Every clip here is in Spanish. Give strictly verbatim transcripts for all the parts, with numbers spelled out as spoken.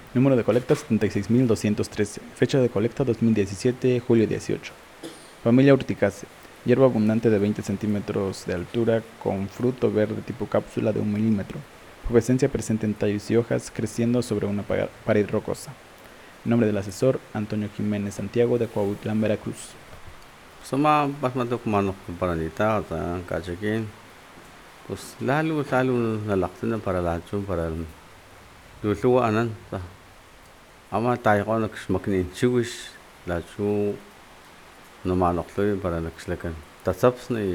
Número de colecta setenta y seis mil doscientos trece. Fecha de colecta dos mil diecisiete, julio dieciocho. Familia Urticaceae. Hierba abundante de veinte centímetros de altura con fruto verde tipo cápsula de un milímetro. Pubescencia presente en tallos y hojas creciendo sobre una pared rocosa. Nombre del asesor: Antonio Jiménez Santiago, de Cuautitlán, Veracruz. Sama basmatok manok paranita ta kachakin. Pues lalo lalo nalaktin para lacho para luluwa anan ta. Ama tayo ko nagsmaknin chiwish lacho no manok loy para nagslakan. Tatsaps na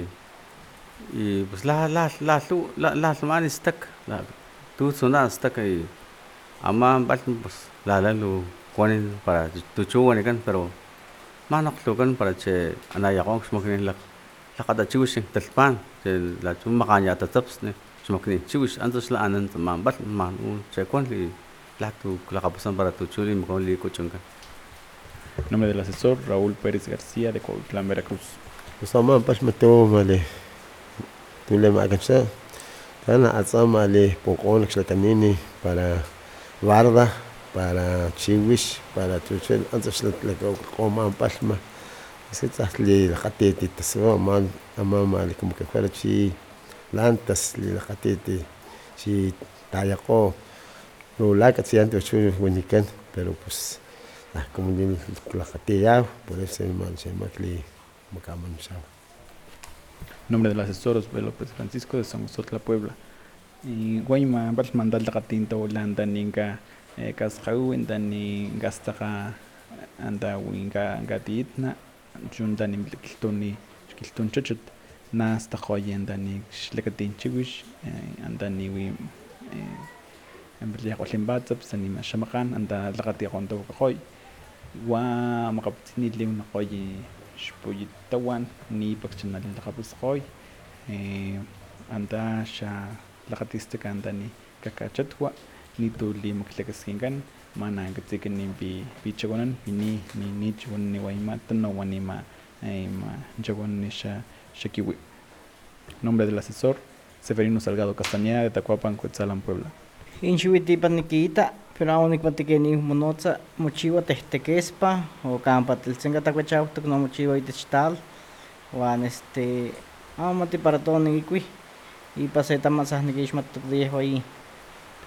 y pues la la la lu la la man istak la tu suna istak y ama bal pues la la lu kuanin para tu chuwan kan pero manok lugan para che anayakong smaknin lak lakada chiwish talpan che la chu makanya tatsaps ne smaknin chiwish antos la anan man bal man un che kuan li la tu la kapasan para tu chuli mo li kuchungan. Nombre del asesor: Raúl Pérez García, de Cuautitlán, Veracruz. Sama pas mato male tule magansa ana atsama le pokon xlakanini para barda para chiwish para tuchel antes la coma palma ese tasli la katete taswa man ama mal como que fuera chi lantas li la katete chi tayako lo la que se antes chu bonican pero pues ah como ni la katete por eso man se macli macaman chao. Nombre del asesor: Osvaldo López Francisco, de Somosotla, Puebla. Guayma, Bal Mandal Gatinto, Holanda, Ninga, Casjau, Dani Gastaga, Anda Winga Gatitna, Jundan Implitoni, Skilton Chuchut, Nasta Hoyen, Dani Schlekatin Chiwish, Andani Wim Embelia Holimbatsaps, Anima Shamakan, and the Lagati Rondo Hoy, Wa Makaptini Lim Hoy. Xpuyitawan ni pakchanal lakapus hoy anda sha lakatiste anda ni kakachatwa ni tuli muklekaskingan mana gatzikan ni bi bichagonan ni ni ni chun ni waima tano wanima ma chagon ni sha shakiwi. Nombre del asesor: Severino Salgado Castañeda, de Tacuapan, Cuetzalan, Puebla. Inchuiti paniquita, pero aún cuantiqueni monotza mochiwa tehtequespa o campatilsenga tacuachautok no mochiwa itechtal wan este amati para todo niqui y paseta masas niquishmatok viejo ahí